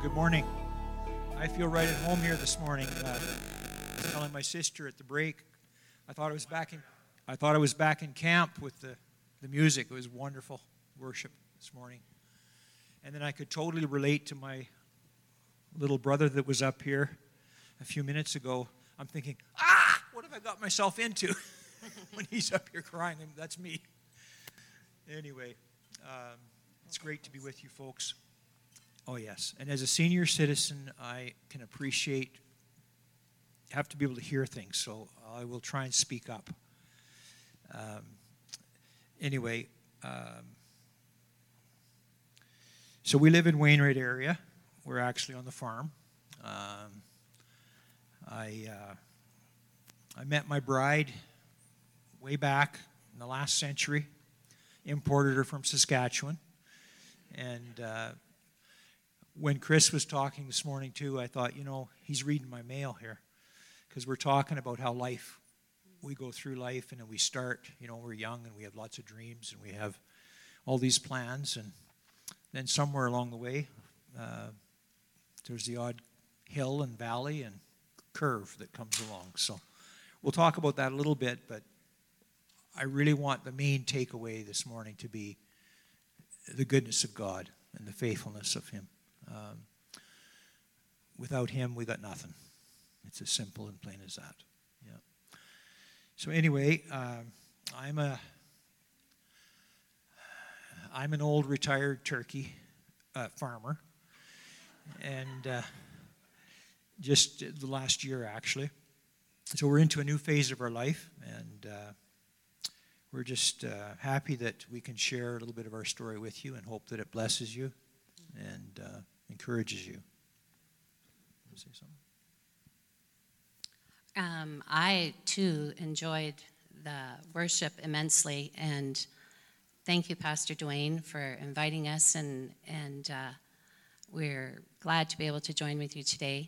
Good morning. I feel right at home here this morning. Telling my sister at the break, I thought I was back in camp with the music. It was wonderful worship this morning. And then I could totally relate to my little brother that was up here a few minutes ago. I'm thinking, what have I got myself into? When he's up here crying, that's me. Anyway, it's great to be with you folks. Oh, yes. And as a senior citizen, I can have to be able to hear things, so I will try and speak up. So we live in Wainwright area. We're actually on the farm. I met my bride way back in the last century, imported her from Saskatchewan, and when Chris was talking this morning too, I thought, he's reading my mail here, because we're talking about how we go through life, and then we start, we're young and we have lots of dreams and we have all these plans, and then somewhere along the way, there's the odd hill and valley and curve that comes along. So we'll talk about that a little bit, but I really want the main takeaway this morning to be the goodness of God and the faithfulness of Him. Without Him, we got nothing. It's as simple and plain as that. Yeah. So anyway, I'm an old retired turkey farmer, and just the last year actually. So we're into a new phase of our life, and we're just happy that we can share a little bit of our story with you, and hope that it blesses you and encourages you. Say something. I too enjoyed the worship immensely, and thank you, Pastor Dwayne, for inviting us, and we're glad to be able to join with you today.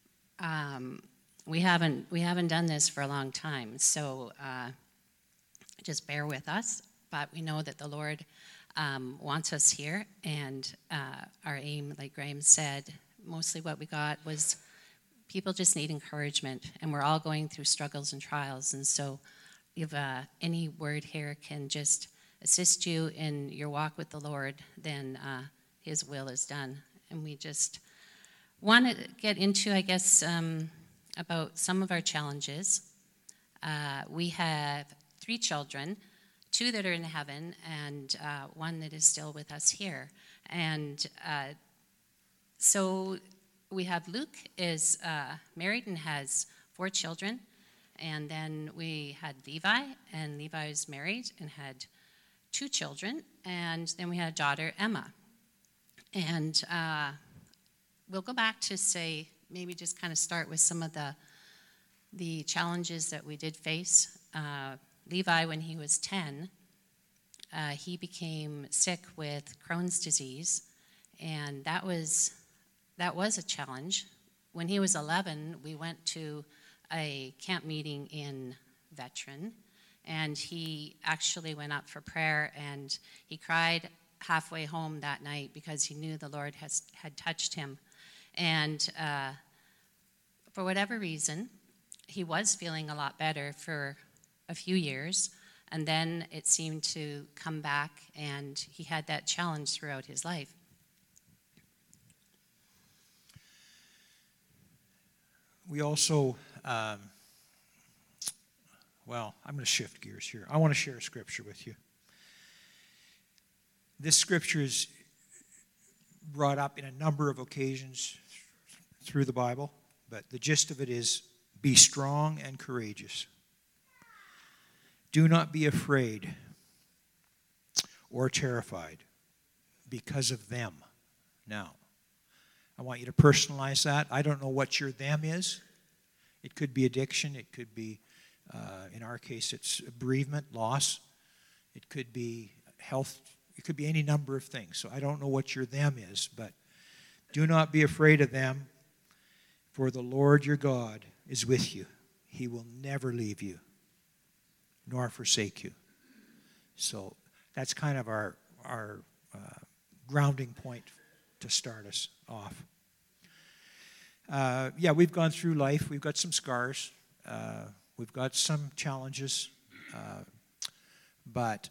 We haven't done this for a long time, so just bear with us. But we know that the Lord wants us here, and our aim, like Graham said, mostly what we got was people just need encouragement, and we're all going through struggles and trials, and so if any word here can just assist you in your walk with the Lord, then His will is done. And we just want to get into, I guess, about some of our challenges. We have 3 children, 2 that are in heaven, and 1 that is still with us here. And so we have Luke is married and has 4 children. And then we had Levi, and Levi is married and had 2 children. And then we had a daughter, Emma. And we'll go back to say, maybe just kind of start with some of the challenges that we did face. Levi, when he was 10, he became sick with Crohn's disease, and that was a challenge. When he was 11, we went to a camp meeting in Veteran, and he actually went up for prayer, and he cried halfway home that night because he knew the Lord had touched him. And for whatever reason, he was feeling a lot better for a few years, and then it seemed to come back, and he had that challenge throughout his life. We also, I'm going to shift gears here. I want to share a scripture with you. This scripture is brought up in a number of occasions through the Bible, but the gist of it is, be strong and courageous. Do not be afraid or terrified because of them. Now, I want you to personalize that. I don't know what your them is. It could be addiction. It could be, in our case, it's bereavement, loss. It could be health. It could be any number of things. So I don't know what your them is, but do not be afraid of them, for the Lord your God is with you. He will never leave you nor forsake you. So that's kind of our grounding point to start us off. Yeah, we've gone through life. We've got some scars. We've got some challenges. But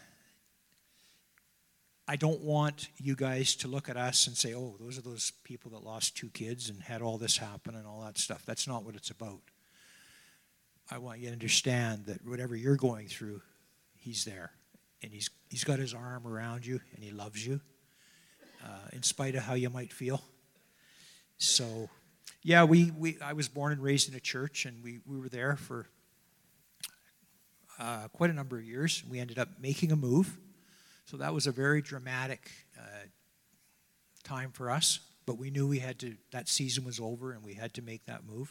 I don't want you guys to look at us and say, oh, those are those people that lost 2 kids and had all this happen and all that stuff. That's not what it's about. I want you to understand that whatever you're going through, he's there. And he's got his arm around you, and he loves you, in spite of how you might feel. So, yeah, I was born and raised in a church, and we were there for quite a number of years. We ended up making a move. So that was a very dramatic time for us. But we knew that season was over, and we had to make that move.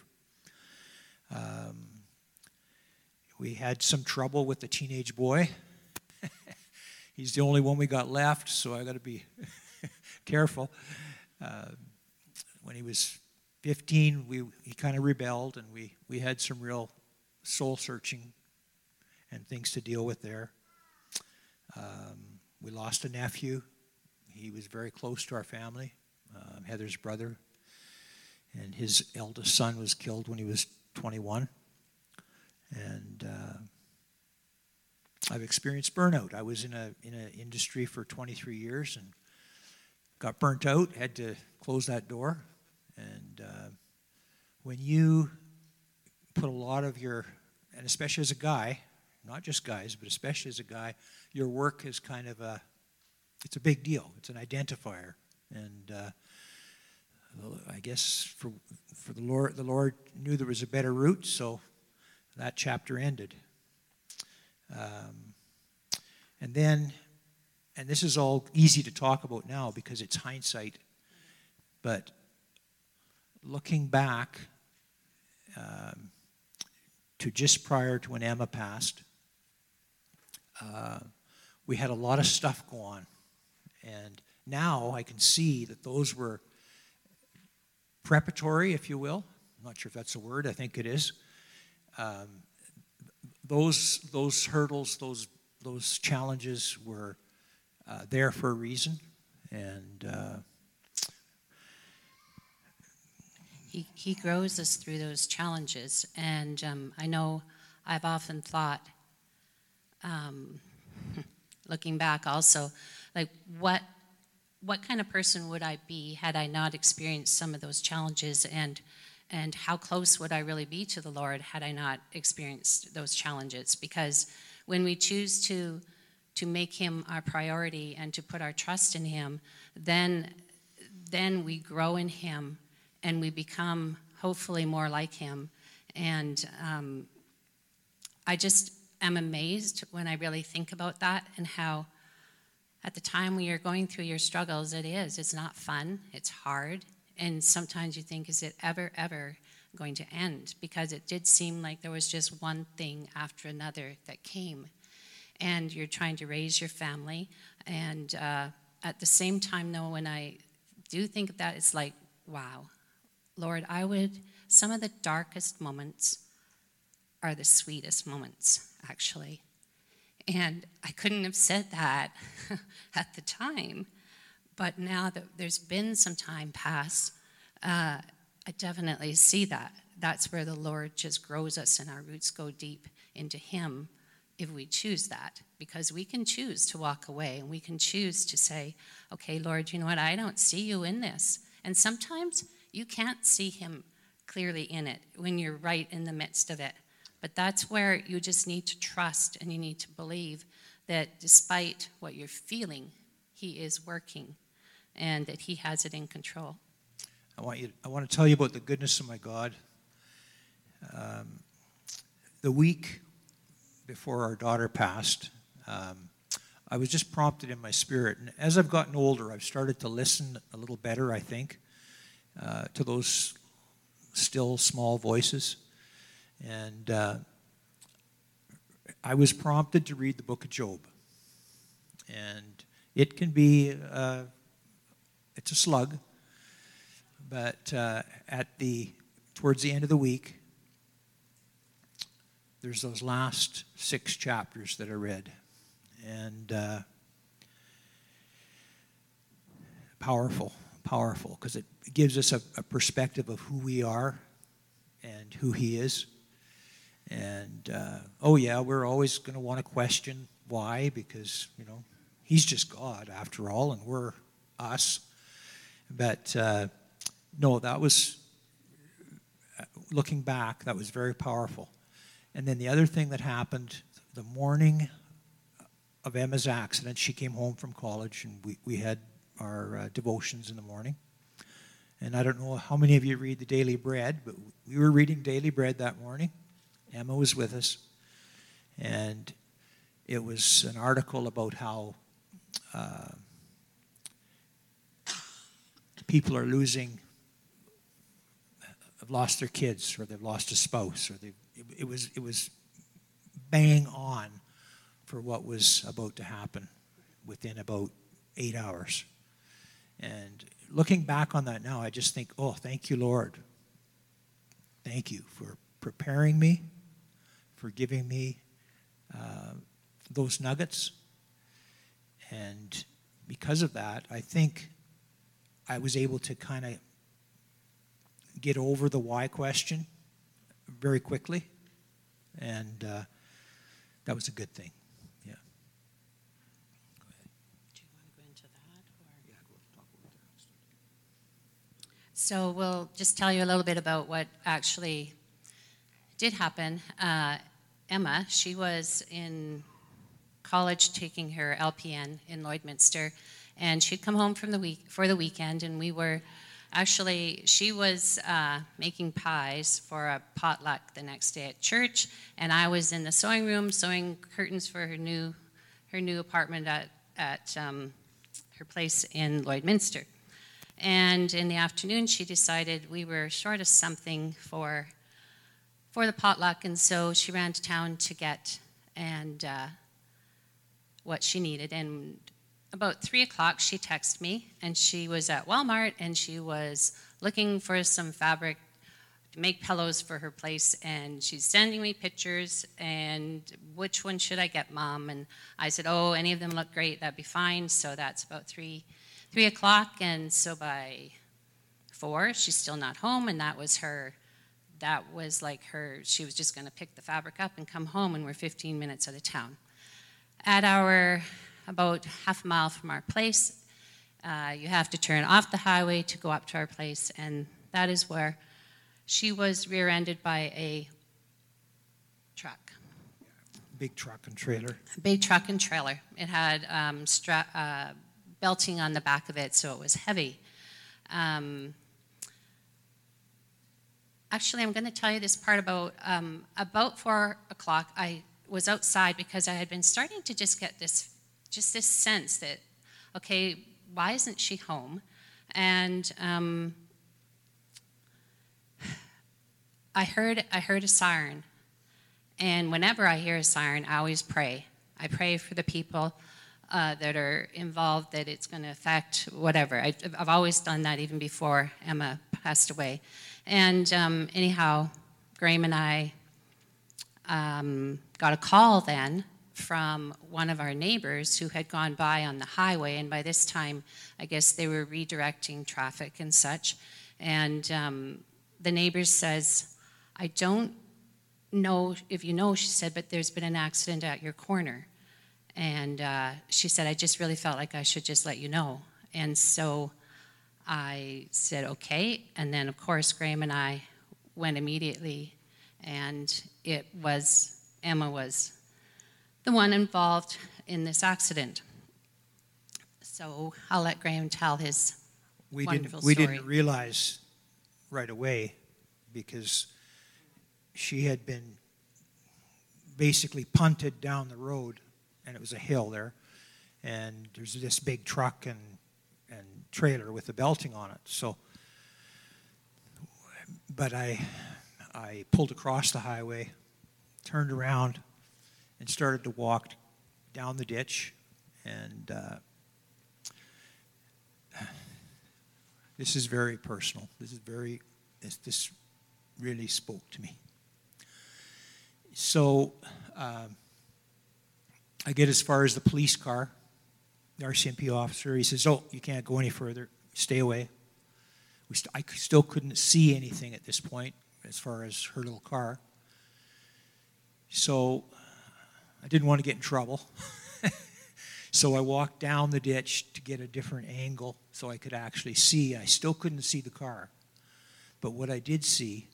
We had some trouble with the teenage boy. He's the only one we got left, so I got to be careful. When he was 15, he kind of rebelled, and we had some real soul-searching and things to deal with there. We lost a nephew. He was very close to our family, Heather's brother, and his eldest son was killed when he was 21. And I've experienced burnout. I was in an industry for 23 years and got burnt out, had to close that door. And when you put a lot of and especially as a guy, not just guys, but especially as a guy, your work is kind of it's a big deal. It's an identifier. And I guess for the Lord knew there was a better route, so that chapter ended. And this is all easy to talk about now because it's hindsight, but looking back to just prior to when Emma passed, we had a lot of stuff go on. And now I can see that those were preparatory, if you will. I'm not sure if that's a word. I think it is. Those hurdles, those challenges were there for a reason, and he grows us through those challenges. And I know I've often thought, looking back also, like what kind of person would I be had I not experienced some of those challenges, and how close would I really be to the Lord had I not experienced those challenges? Because when we choose to make him our priority and to put our trust in him, then we grow in him and we become hopefully more like him. And I just am amazed when I really think about that, and how at the time when you're going through your struggles, it's not fun, it's hard. And sometimes you think, is it ever going to end? Because it did seem like there was just one thing after another that came. And you're trying to raise your family. And at the same time, though, when I do think of that, it's like, wow, Lord, some of the darkest moments are the sweetest moments, actually. And I couldn't have said that at the time. But now that there's been some time pass, I definitely see that. That's where the Lord just grows us and our roots go deep into him if we choose that. Because we can choose to walk away, and we can choose to say, okay, Lord, you know what? I don't see you in this. And sometimes you can't see him clearly in it when you're right in the midst of it. But that's where you just need to trust, and you need to believe that despite what you're feeling, he is working, and that he has it in control. I want to tell you about the goodness of my God. The week before our daughter passed, I was just prompted in my spirit. And as I've gotten older, I've started to listen a little better, I think, to those still small voices. And I was prompted to read the book of Job. And it can be, it's a slug, but towards the end of the week, there's those last 6 chapters that I read. And powerful powerful because it gives us a perspective of who we are and who He is. And, we're always going to want to question why, because, He's just God after all, and we're us. But, no, that was, looking back, that was very powerful. And then the other thing that happened, the morning of Emma's accident, she came home from college, and we had our devotions in the morning. And I don't know how many of you read the Daily Bread, but we were reading Daily Bread that morning. Emma was with us. And it was an article about how people are have lost their kids, or they've lost a spouse, or it was bang on for what was about to happen within about 8 hours. And looking back on that now, I just think, oh, thank you, Lord. Thank you for preparing me, for giving me those nuggets. And because of that, I think I was able to kind of get over the why question very quickly. And that was a good thing. Yeah. Go ahead. Do you want to go into that? Or? Yeah, talk about that. So we'll just tell you a little bit about what actually did happen. Emma, she was in college taking her LPN in Lloydminster, and she'd come home for the weekend, and we were actually, she was making pies for a potluck the next day at church, and I was in the sewing room sewing curtains for her new apartment at her place in Lloydminster. And in the afternoon, she decided we were short of something for the potluck, and so she ran to town to get what she needed. And about 3 o'clock, she texted me, and she was at Walmart, and she was looking for some fabric to make pillows for her place, and she's sending me pictures, and which one should I get, Mom? And I said, oh, any of them look great, that'd be fine. So that's about 3 o'clock, and so by 4, she's still not home, and that was like her, she was just going to pick the fabric up and come home, and we're 15 minutes out of town. At about half a mile from our place, you have to turn off the highway to go up to our place, and that is where she was rear-ended by a truck. Big truck and trailer. A big truck and trailer. It had belting on the back of it, so it was heavy. Actually, I'm going to tell you this part about 4 o'clock. I was outside because I had been starting to just get this sense that, okay, why isn't she home? And I heard a siren, and whenever I hear a siren, I always pray. I pray for the people that are involved, that it's going to affect whatever. I've always done that even before Emma passed away. And anyhow, Graham and I got a call then from one of our neighbors who had gone by on the highway, and by this time, I guess they were redirecting traffic and such. And the neighbor says, I don't know if you know, she said, but there's been an accident at your corner. And she said, I just really felt like I should just let you know. And so I said, okay. And then, of course, Graham and I went immediately, and Emma was the one involved in this accident. So I'll let Graham tell his wonderful story. We didn't realize right away, because she had been basically punted down the road, and it was a hill there, and there's this big truck and trailer with the belting on it. So, but I pulled across the highway, turned around, and started to walk down the ditch. And this is very personal. This really spoke to me. So I get as far as the police car. The RCMP officer, he says, oh, you can't go any further. Stay away. I still couldn't see anything at this point as far as her little car. So I didn't want to get in trouble. So I walked down the ditch to get a different angle so I could actually see. I still couldn't see the car. But what I did see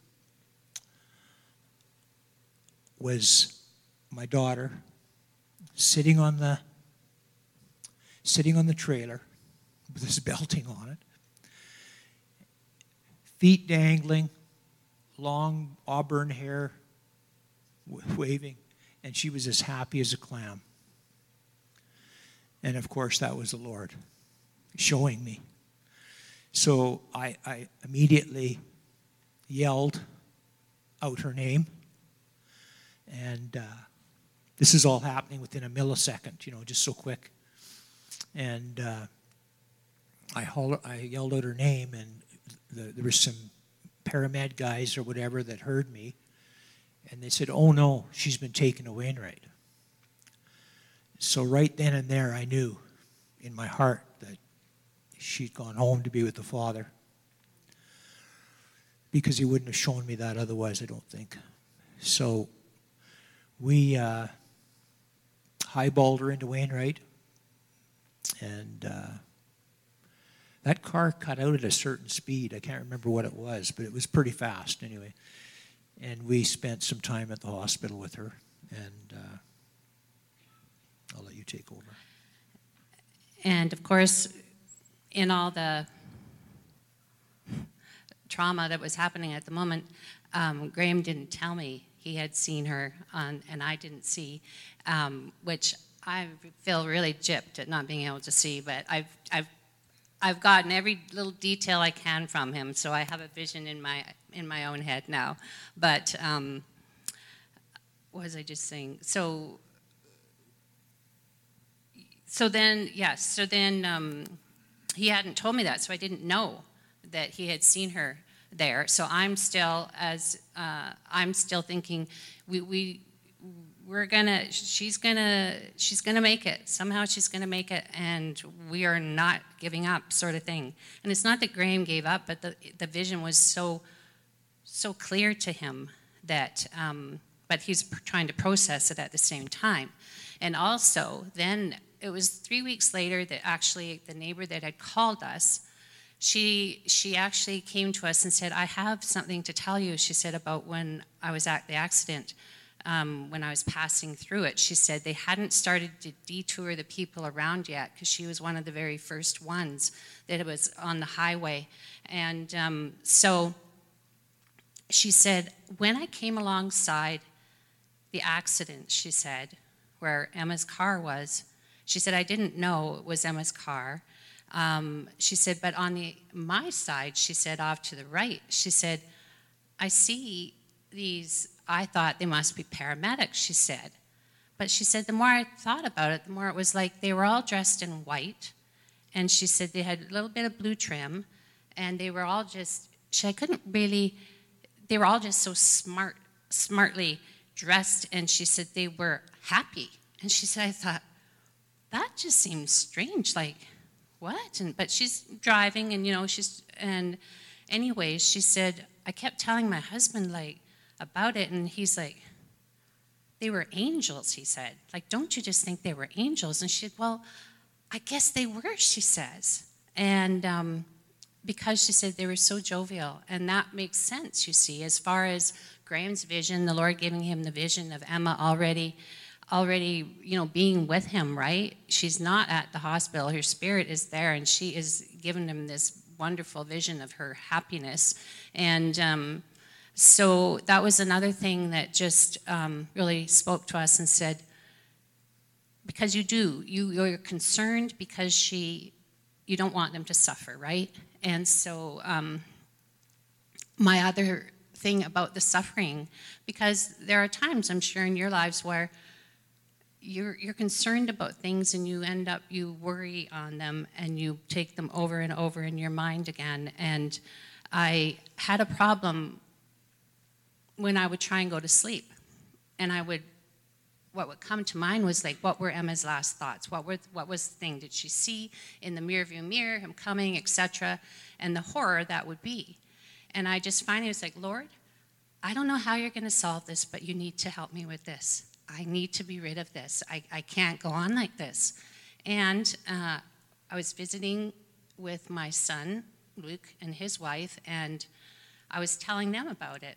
was my daughter sitting on the trailer with this belting on it, feet dangling, long auburn hair waving, and she was as happy as a clam. And of course, that was the Lord showing me. So I immediately yelled out her name. And this is all happening within a millisecond, just so quick. And I yelled out her name, and there were some paramed guys or whatever that heard me. And they said, "Oh no, she's been taken to Wainwright." So right then and there, I knew in my heart that she'd gone home to be with the Father. Because he wouldn't have shown me that otherwise, I don't think. So we highballed her into Wainwright. And that car cut out at a certain speed. I can't remember what it was, but it was pretty fast anyway. And we spent some time at the hospital with her. And I'll let you take over. And of course, in all the trauma that was happening at the moment, Graham didn't tell me he had seen her and I didn't see, which I feel really gypped at not being able to see, but I've gotten every little detail I can from him, so I have a vision in my own head now. But what was I just saying? So then he hadn't told me that, so I didn't know that he had seen her there. So I'm still thinking she's gonna make it. Somehow she's gonna make it, and we are not giving up, sort of thing. And it's not that Graham gave up, but the vision was so clear to him that, but he's trying to process it at the same time. And also, then it was 3 weeks later that actually the neighbor that had called us, she actually came to us and said, "I have something to tell you." She said, about when I was at the accident, when I was passing through it. She said they hadn't started to detour the people around yet, because she was one of the very first ones that was on the highway. And so she said, when I came alongside the accident, she said, where Emma's car was, she said, I didn't know it was Emma's car. She said, but on my side, she said, off to the right, she said, I see these, I thought they must be paramedics, she said. But she said, the more I thought about it, the more it was like they were all dressed in white. And she said they had a little bit of blue trim, and they were all just, they were all just so smartly dressed, and she said they were happy. And she said, I thought, that just seems strange, like, what? But she's driving, and and anyways, she said, I kept telling my husband, like, about it, and he's like, they were angels, he said. Like, don't you just think they were angels? And she said, well, I guess they were, she says. And because she said they were so jovial, and that makes sense, you see, as far as Graham's vision, the Lord giving him the vision of Emma already, being with him, right? She's not at the hospital. Her spirit is there, and she is giving him this wonderful vision of her happiness. And so that was another thing that just really spoke to us and said, because you're concerned because you don't want them to suffer, right? And so my other thing about the suffering, because there are times, I'm sure, in your lives where you're concerned about things, and you worry on them, and you take them over and over in your mind again. And I had a problem when I would try and go to sleep, and I would what would come to mind was like, what were Emma's last thoughts? What was the thing? Did she see in the rearview mirror him coming, etc., and the horror that would be? And I just finally was like, Lord, I don't know how you're going to solve this, but you need to help me with this. I need to be rid of this. I can't go on like this. And I was visiting with my son, Luke, and his wife, and I was telling them about it.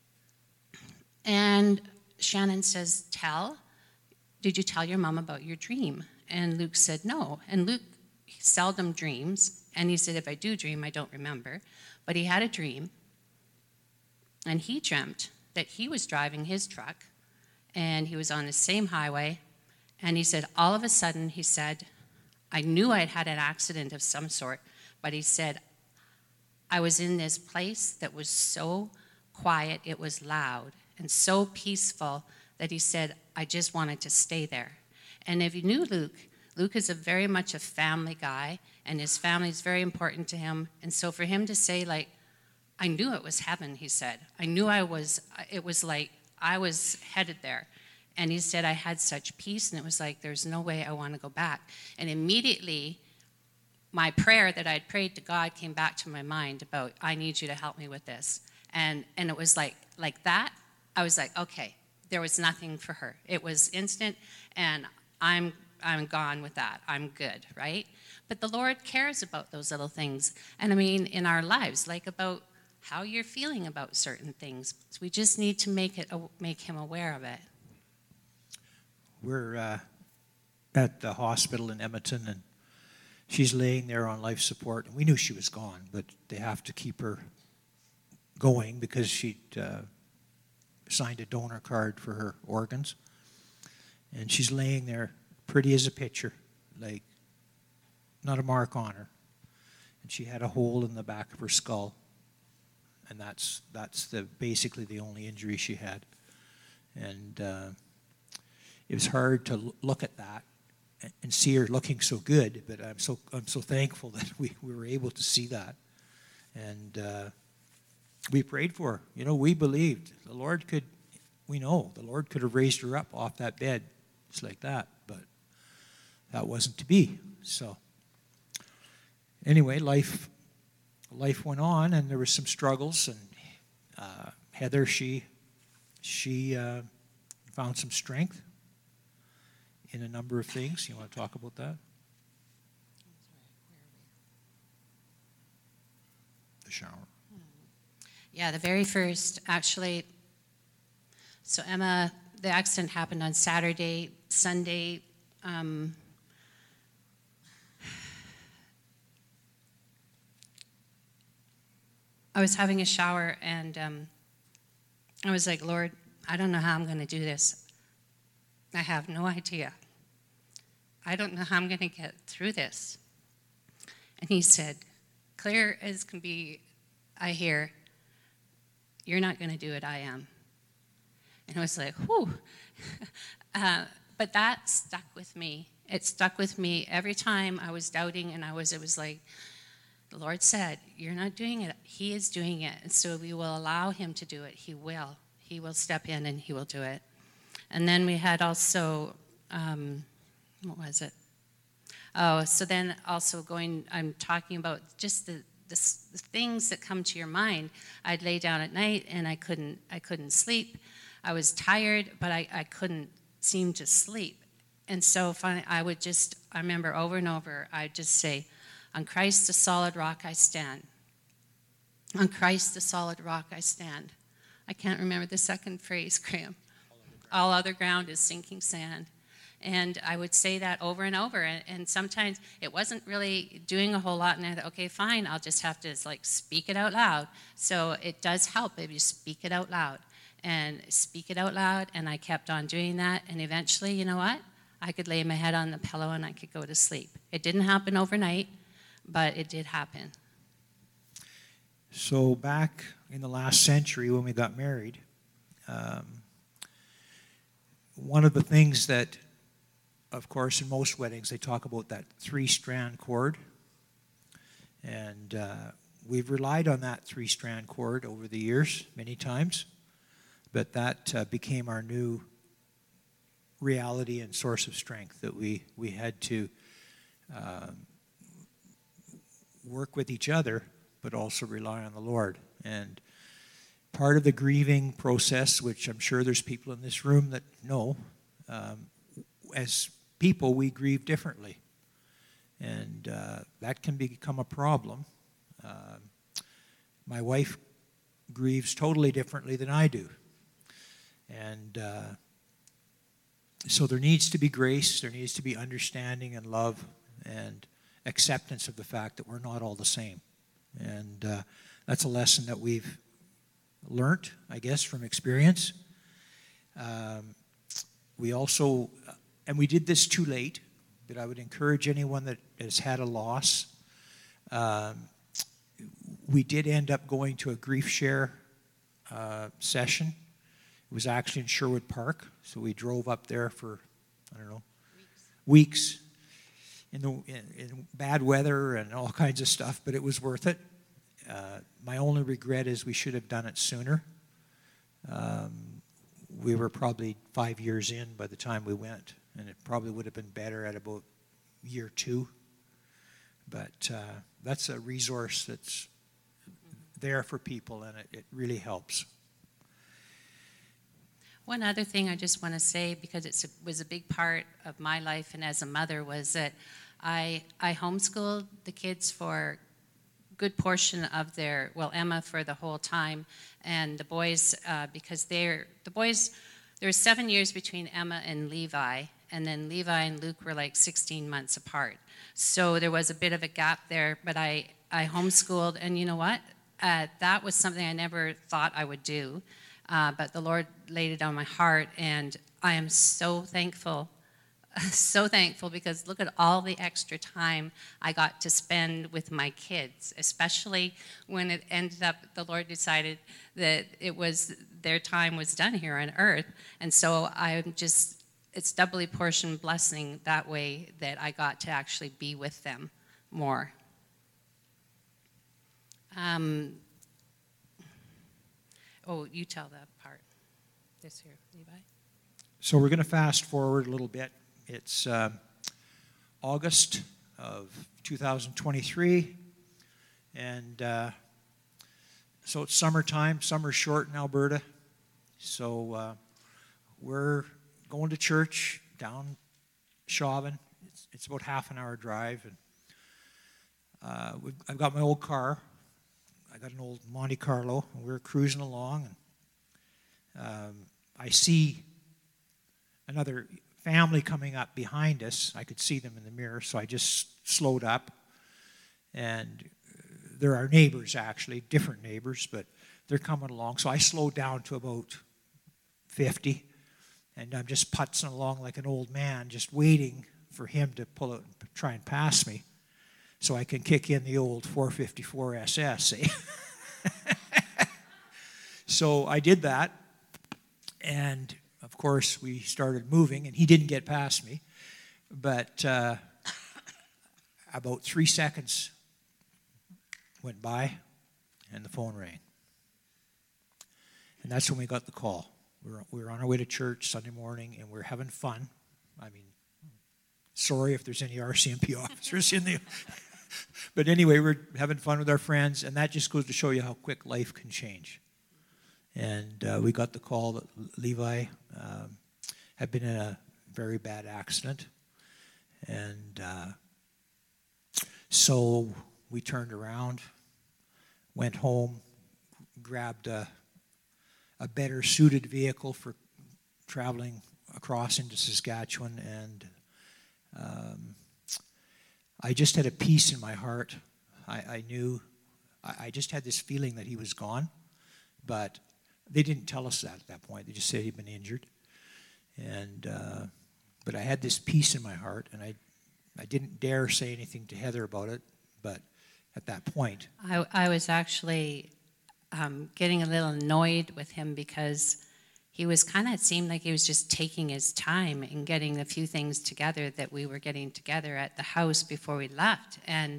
And Shannon says, did you tell your mom about your dream? And Luke said, no. And Luke seldom dreams. And he said, if I do dream, I don't remember. But he had a dream. And he dreamt that he was driving his truck. And he was on the same highway. And he said, all of a sudden, he said, I knew I'd had an accident of some sort. But he said, I was in this place that was so quiet, it was loud, and so peaceful that he said, I just wanted to stay there. And if you knew Luke, Luke is very much a family guy, and his family is very important to him. And so for him to say, like, I knew it was heaven, he said. I knew it was like I was headed there. And he said, I had such peace, and it was like, there's no way I want to go back. And immediately, my prayer that I'd prayed to God came back to my mind about, I need you to help me with this. And it was like that. I was like, okay, there was nothing for her. It was instant, and I'm gone with that. I'm good, right? But the Lord cares about those little things. And I mean, in our lives, like about how you're feeling about certain things. So we just need to make him aware of it. We're at the hospital in Edmonton, and she's laying there on life support. And we knew she was gone, but they have to keep her going because she'd signed a donor card for her organs. And she's laying there, pretty as a picture, like not a mark on her. And she had a hole in the back of her skull. And that's basically the only injury she had. And it was hard to look at that and see her looking so good, but I'm so thankful that we were able to see that. And we prayed for her. You know, we believed the Lord could have raised her up off that bed just like that, but that wasn't to be. So anyway, life went on, and there were some struggles, and Heather, she found some strength in a number of things. You want to talk about that? The shower. Yeah, the very first, actually. So Emma, the accident happened on Saturday. Sunday, I was having a shower, and I was like, Lord, I don't know how I'm going to do this. I have no idea. I don't know how I'm going to get through this. And he said, clear as can be, I hear, you're not going to do it, I am. And I was like, whew. But that stuck with me. It stuck with me every time I was doubting, and it was like, the Lord said, you're not doing it. He is doing it. And so we will allow him to do it. He will. He will step in, and he will do it. And then we had also, what was it? Oh, so then also I'm talking about just the things that come to your mind. I'd lay down at night, and I couldn't sleep. I was tired, but I couldn't seem to sleep. And so finally, I remember over and over, I'd just say, on Christ the solid rock I stand. On Christ the solid rock I stand. I can't remember the second phrase, Graham. All other ground is sinking sand. And I would say that over and over. And sometimes it wasn't really doing a whole lot. And I thought, okay, fine, I'll just have to speak it out loud. So it does help if you speak it out loud. And speak it out loud. And I kept on doing that. And eventually, you know what? I could lay my head on the pillow and I could go to sleep. It didn't happen overnight, but it did happen. So back in the last century when we got married, one of the things that, of course, in most weddings, they talk about that 3-strand cord. And we've relied on that 3-strand cord over the years, many times. But that became our new reality and source of strength, that we had to work with each other, but also rely on the Lord. And part of the grieving process, which I'm sure there's people in this room that know, as people, we grieve differently. And that can become a problem. My wife grieves totally differently than I do. And so there needs to be grace, there needs to be understanding and love and acceptance of the fact that we're not all the same. And that's a lesson that we've learned, I guess, from experience. We also, and we did this too late, but I would encourage anyone that has had a loss. We did end up going to a grief share session. It was actually in Sherwood Park, so we drove up there for, I don't know, weeks in bad weather and all kinds of stuff, but it was worth it. My only regret is we should have done it sooner. We were probably 5 years in by the time we went, and it probably would have been better at about year 2. But that's a resource that's there for people, and it really helps. One other thing I just want to say, because it was a big part of my life and as a mother, was that I homeschooled the kids for a good portion of their, well, Emma for the whole time, and the boys, because there were 7 years between Emma and Levi, and then Levi and Luke were like 16 months apart. So there was a bit of a gap there, but I homeschooled, and you know what? That was something I never thought I would do. But the Lord laid it on my heart, and I am so thankful because look at all the extra time I got to spend with my kids, especially when it ended up, the Lord decided that their time was done here on earth. And so it's doubly portioned blessing that way that I got to actually be with them more. You tell that part. This here, Levi. So we're going to fast forward a little bit. It's August of 2023, and so it's summertime. Summer's short in Alberta, so we're going to church down Chauvin. It's about half an hour drive, and I've got my old car. I got an old Monte Carlo, and we're cruising along, and I see another family coming up behind us. I could see them in the mirror, so I just slowed up, and they're our neighbors, actually, different neighbors, but they're coming along, so I slowed down to about 50, and I'm just putzing along like an old man, just waiting for him to pull out and try and pass me, so I can kick in the old 454 SS. So I did that, and of course we started moving, and he didn't get past me, but about 3 seconds went by, and the phone rang. And that's when we got the call. We were on our way to church Sunday morning, and we're having fun. I mean, sorry if there's any RCMP officers in the... But anyway, we're having fun with our friends, and that just goes to show you how quick life can change. And we got the call that Levi had been in a very bad accident. And so we turned around, went home, grabbed a better suited vehicle for traveling across into Saskatchewan, and I just had a peace in my heart. I knew, I just had this feeling that he was gone, but they didn't tell us that at that point. They just said he'd been injured. And but I had this peace in my heart, and I didn't dare say anything to Heather about it, but at that point. I was actually getting a little annoyed with him because he was it seemed like he was just taking his time and getting a few things together that we were getting together at the house before we left. And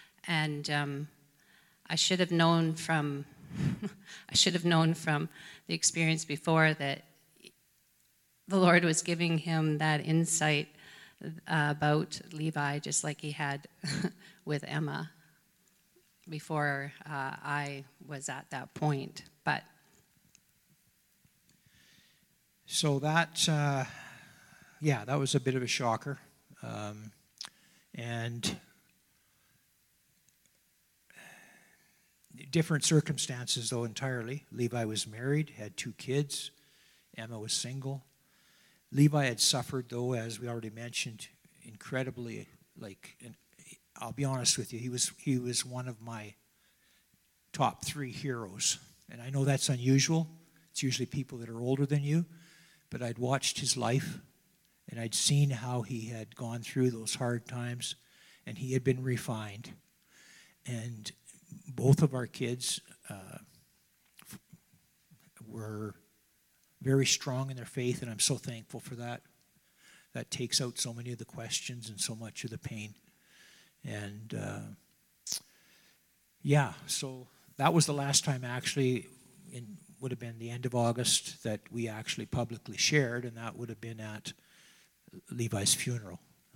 I should have known from the experience before that the Lord was giving him that insight about Levi, just like he had with Emma before I was at that point. But so that, that was a bit of a shocker. And different circumstances, though, entirely. Levi was married, had 2 kids. Emma was single. Levi had suffered, though, as we already mentioned, incredibly. And I'll be honest with you, he was one of my top 3 heroes. And I know that's unusual. It's usually people that are older than you. But I'd watched his life, and I'd seen how he had gone through those hard times, and he had been refined. And both of our kids were very strong in their faith, and I'm so thankful for that. That takes out so many of the questions and so much of the pain. And so that was the last time actually, would have been the end of August, that we actually publicly shared, and that would have been at Levi's funeral.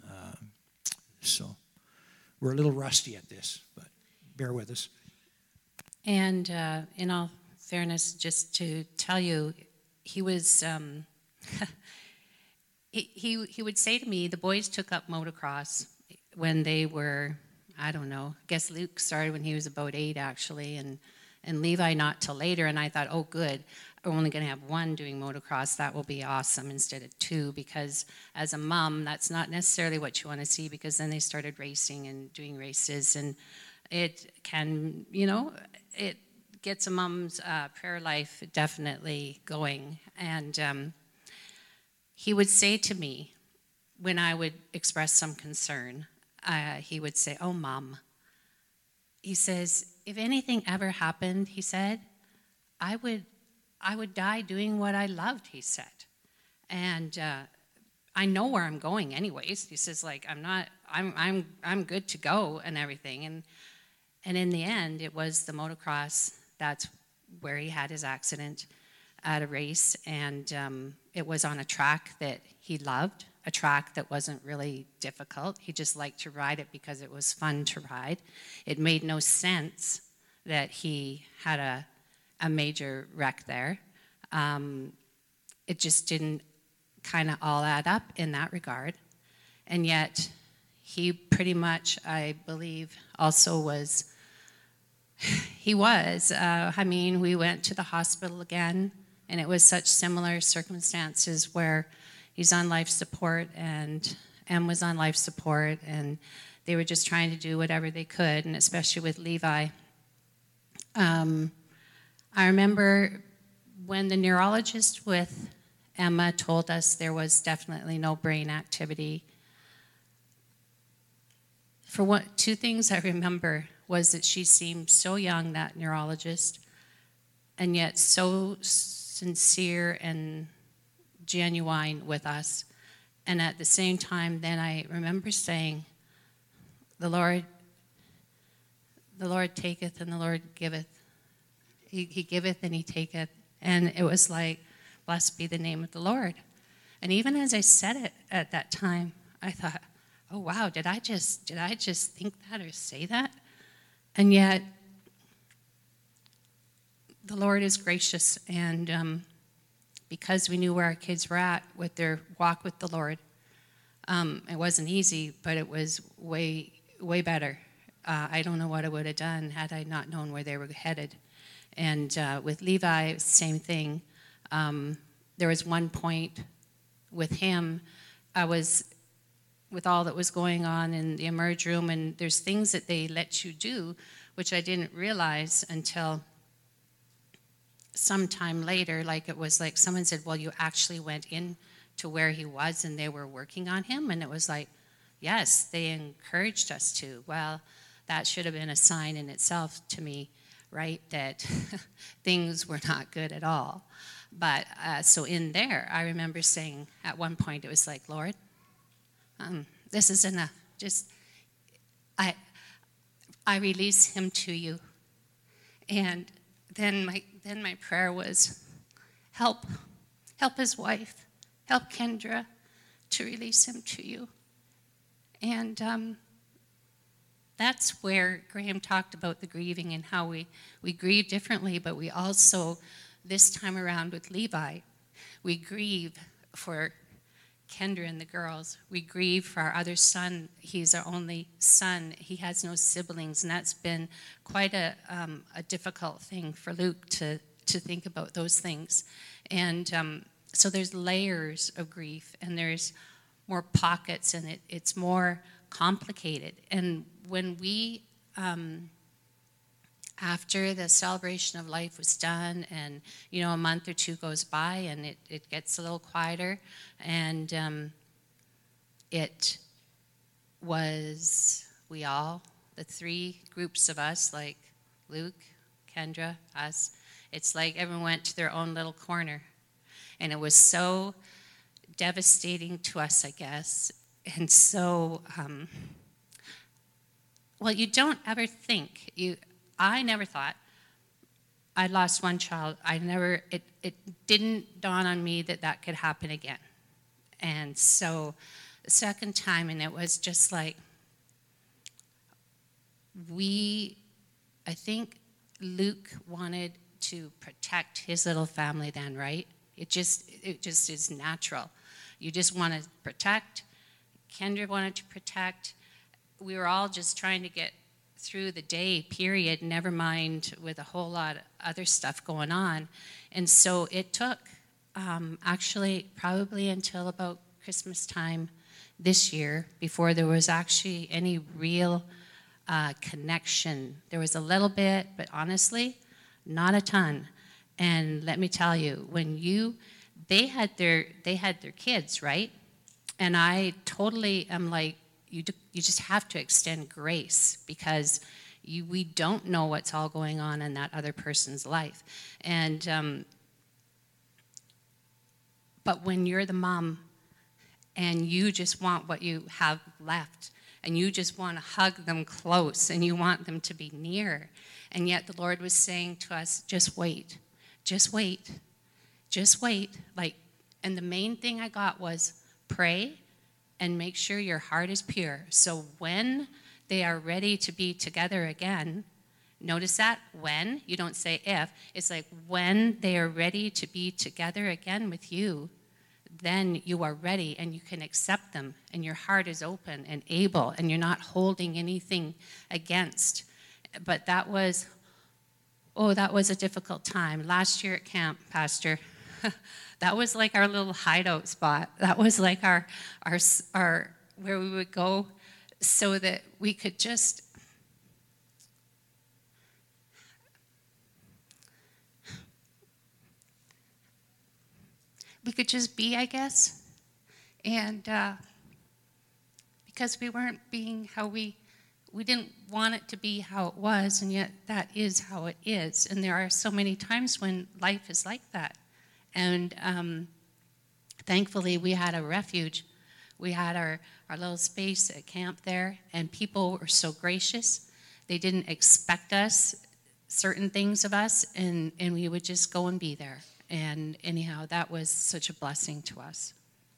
So we're a little rusty at this, but bear with us. And in all fairness, just to tell you, he was, he would say to me, the boys took up motocross when they were, I don't know, I guess Luke started when he was about 8 actually, and Levi not till later, and I thought, oh good, we're only going to have 1 doing motocross. That will be awesome instead of 2, because as a mom, that's not necessarily what you want to see, because then they started racing and doing races, and it can, it gets a mom's prayer life definitely going. And he would say to me, when I would express some concern, he would say, oh, Mom, he says, if anything ever happened, he said, I would die doing what I loved, he said. And I know where I'm going anyways. He says, I'm good to go and everything. And in the end, it was the motocross. That's where he had his accident at a race. And it was on a track that he loved, a track that wasn't really difficult. He just liked to ride it because it was fun to ride. It made no sense that he had a major wreck there. It just didn't kind of all add up in that regard. And yet, he pretty much, I believe, also was, we went to the hospital again, and it was such similar circumstances where he's on life support and Em was on life support, and they were just trying to do whatever they could, and especially with Levi. I remember when the neurologist with Emma told us there was definitely no brain activity. For 2 things I remember was that she seemed so young, that neurologist, and yet so sincere and genuine with us. And at the same time, then I remember saying, the Lord taketh and the Lord giveth. He giveth and he taketh. And it was like, blessed be the name of the Lord. And even as I said it at that time, I thought, oh wow, did I just think that or say that? And yet, the Lord is gracious, and because we knew where our kids were at with their walk with the Lord, it wasn't easy, but it was way, way better. I don't know what I would have done had I not known where they were headed. And with Levi, same thing. There was one point with him, I was, with all that was going on in the emerge room, and there's things that they let you do, which I didn't realize until sometime later. Like it was like someone said, well, you actually went in to where he was and they were working on him. And it was like, yes, they encouraged us to. Well, that should have been a sign in itself to me, right, that things were not good at all. But so in there, I remember saying at one point, it was like, Lord, this is enough. Just, I release him to you. And then my prayer was, help his wife, help Kendra to release him to you. And that's where Graham talked about the grieving and how we grieve differently, but we also, this time around with Levi, we grieve for Kendra and the girls. We grieve for our other son. He's our only son. He has no siblings, and that's been quite a difficult thing for Luke to think about those things. And so there's layers of grief, and there's more pockets, and it's more complicated. And when we, after the celebration of life was done, and a month or two goes by, and it gets a little quieter, and it was the three groups of us, like Luke, Kendra, us. It's like everyone went to their own little corner, and it was so devastating to us, I guess, and so. Well, you don't ever think I never thought. I lost one child. It didn't dawn on me that could happen again. And so the second time, and it was just like, I think Luke wanted to protect his little family then, right? It just is natural. You just want to protect. Kendra wanted to protect. We were all just trying to get through the day, period, never mind with a whole lot of other stuff going on. And so it took actually probably until about Christmas time this year before there was actually any real connection. There was a little bit, but honestly, not a ton. And let me tell you, they had their kids, right? And I totally am like, you just have to extend grace, because we don't know what's all going on in that other person's life. And but when you're the mom and you just want what you have left, and you just want to hug them close, and you want them to be near, and yet the Lord was saying to us, just wait, just wait, just wait. And the main thing I got was pray and make sure your heart is pure. So when they are ready to be together again, notice that, when, you don't say if, it's like when they are ready to be together again with you, then you are ready and you can accept them, and your heart is open and able, and you're not holding anything against. But that was a difficult time. Last year at camp, Pastor, that was like our little hideout spot. That was like our where we would go so that we could just be, I guess. And because we weren't being how we didn't want it to be how it was, and yet that is how it is. And there are so many times when life is like that. And thankfully, we had a refuge. We had our little space at camp there, and people were so gracious. They didn't expect certain things of us, and we would just go and be there. And anyhow, that was such a blessing to us.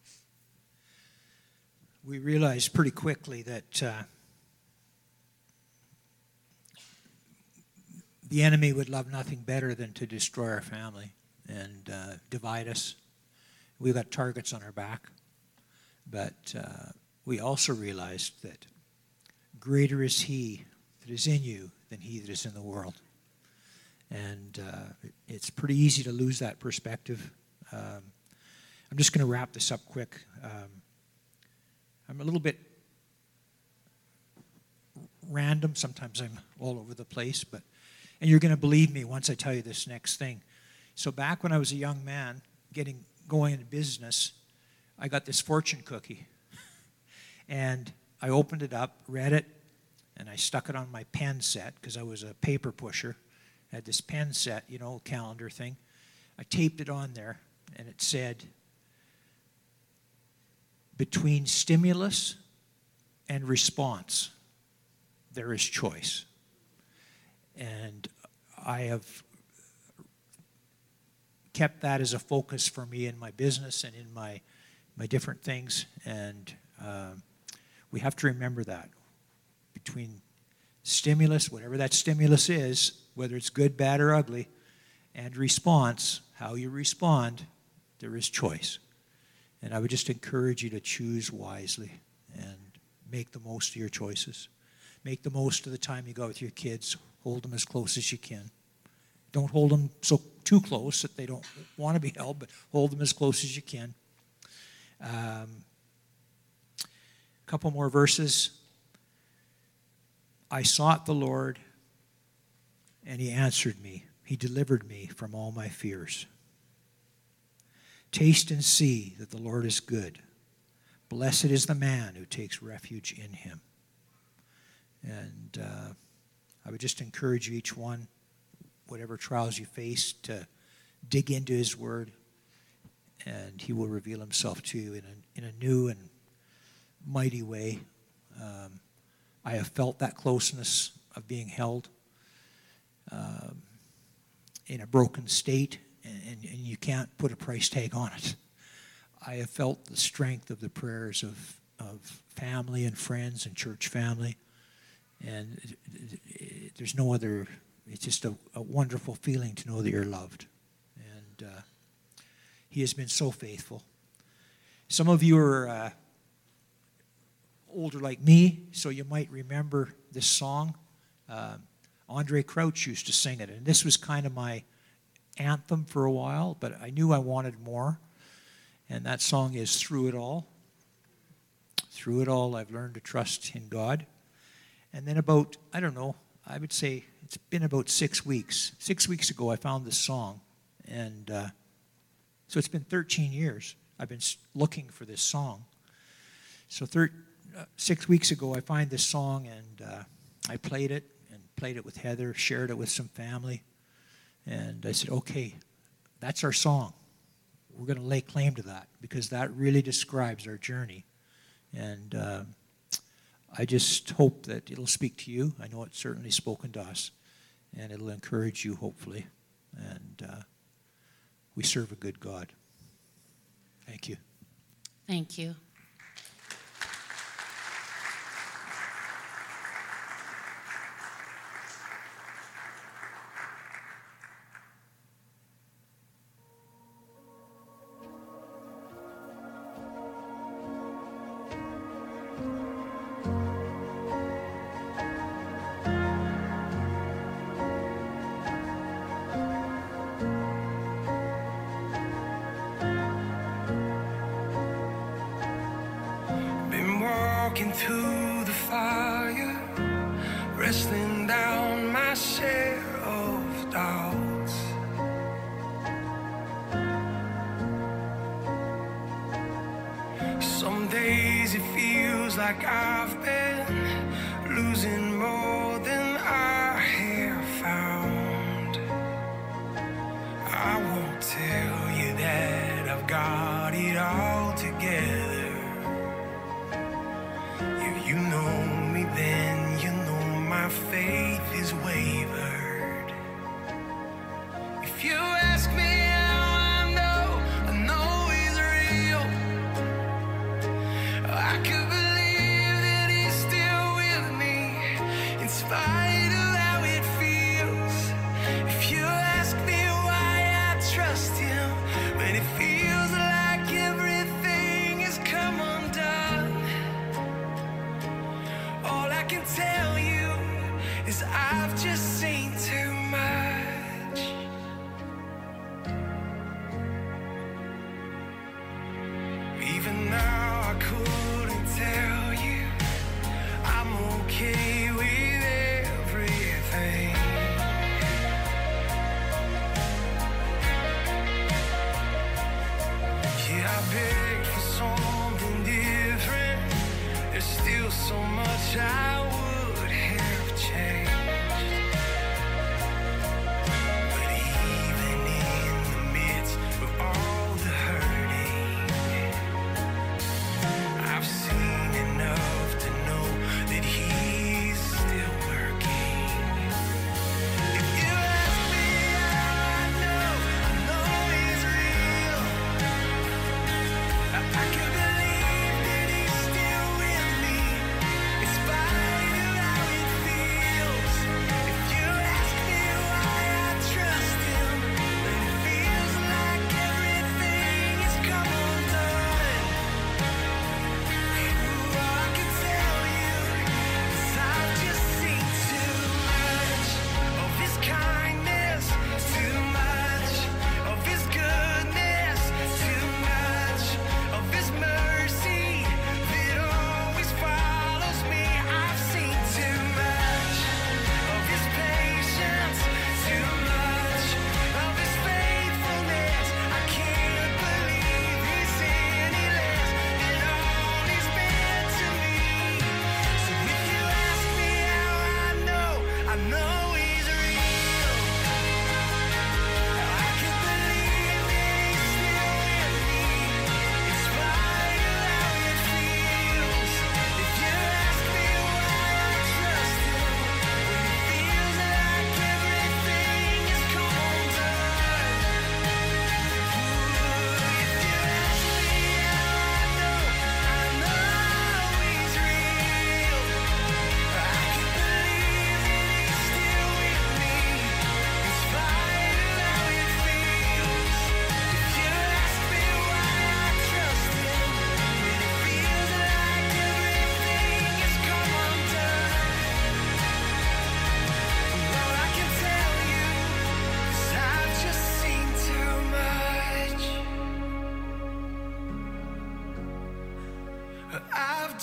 We realized pretty quickly that the enemy would love nothing better than to destroy our family and divide us. We got targets on our back. But we also realized that greater is he that is in you than he that is in the world. And it's pretty easy to lose that perspective. I'm just going to wrap this up quick. I'm a little bit random. Sometimes I'm all over the place. And you're going to believe me once I tell you this next thing. So back when I was a young man, going into business, I got this fortune cookie. And I opened it up, read it, and I stuck it on my pen set because I was a paper pusher. I had this pen set, calendar thing. I taped it on there, and it said, between stimulus and response, there is choice. And I have kept that as a focus for me in my business and in my my different things, and we have to remember that between stimulus, whatever that stimulus is, whether it's good, bad, or ugly, and response, how you respond, there is choice. And I would just encourage you to choose wisely and make the most of your choices. Make the most of the time you go with your kids. Hold them as close as you can. Don't hold them so too close that they don't want to be held, but hold them as close as you can. A couple more verses. I sought the Lord, and he answered me. He delivered me from all my fears. Taste and see that the Lord is good. Blessed is the man who takes refuge in him. And I would just encourage you, each one, whatever trials you face, to dig into his word, and he will reveal himself to you in a new and mighty way. I have felt that closeness of being held in a broken state, and you can't put a price tag on it. I have felt the strength of the prayers of family and friends and church family, and there's no other. It's just a wonderful feeling to know that you're loved, and he has been so faithful. Some of you are older like me, so you might remember this song. Andre Crouch used to sing it, and this was kind of my anthem for a while, but I knew I wanted more. And that song is Through It All. Through it all, I've learned to trust in God. And then about, I don't know, I would say it's been about 6 weeks. 6 weeks ago, I found this song. And so it's been 13 years I've been looking for this song. So 6 weeks ago, I find this song, and I played it with Heather, shared it with some family. And I said, okay, that's our song. We're going to lay claim to that because that really describes our journey. And I just hope that it'll speak to you. I know it's certainly spoken to us. And it'll encourage you, hopefully. And we serve a good God. Thank you. Thank you. Walking through the fire, wrestling down my share of doubts. Some days it feels like I've been losing more than I have found. I won't tell you that I've got it all together. You know me, then you know my faith is wavered. If you ask me how I know he's real. I could believe that he's still with me, in spite of how it feels. If you ask me why I trust him, when it feels like everything has come undone, all I can tell you is I've just seen too much. Even now I couldn't tell you I'm okay with everything. Yeah, I begged for something different. There's still so much I would have changed.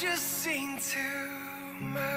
just sing to myself.